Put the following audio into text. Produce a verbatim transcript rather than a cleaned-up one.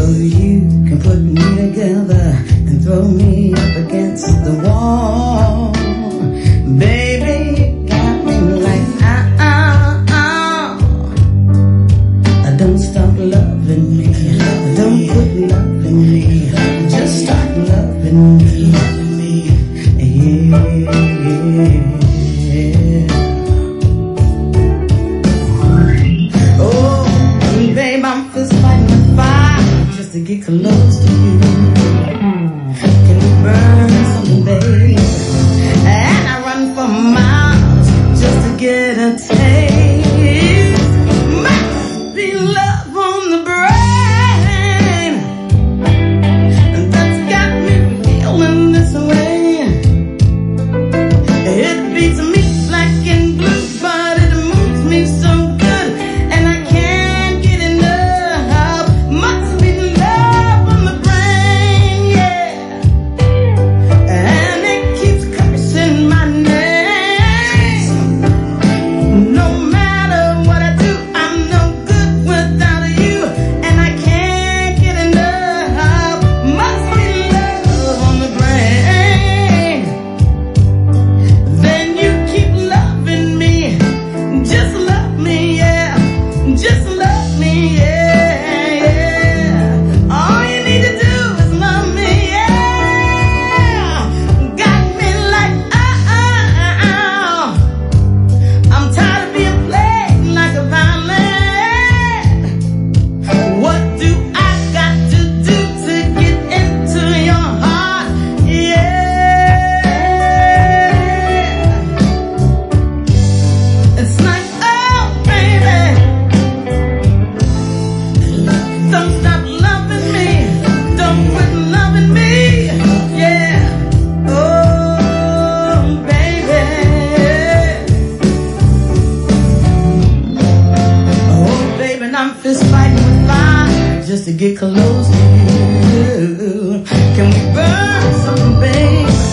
you can put me together and throw me up against the wall. Baby, you got me like ah ah ah. Don't stop loving me, don't quit loving me, just start loving me, yeah, yeah. Oh, babe, I'm fist fighting the fire just to get close to you. Can we burn something, babe? And I run for miles just to get a taste. Must be love on the brain that's got me feeling this way. It beats me black and blue, but it moves me so good, and I can't get enough. Must be love on the brain, yeah. And it keeps cursing my name. No matter what I do, I'm no good without you, and I can't get enough. Must be love on the brain. Then you keep loving me, just love me, yeah, just love me, yeah, yeah. All you need to do is love me, yeah. Got me like ah ah ah. I'm tired of being played like a violin. What do I got to do to get into your heart? Yeah. It's like, oh, baby, don't stop loving me, don't quit loving me, yeah. Oh, baby. Oh, baby, I'm fist fighting with fire just to get close to you. Can we burn something, babe?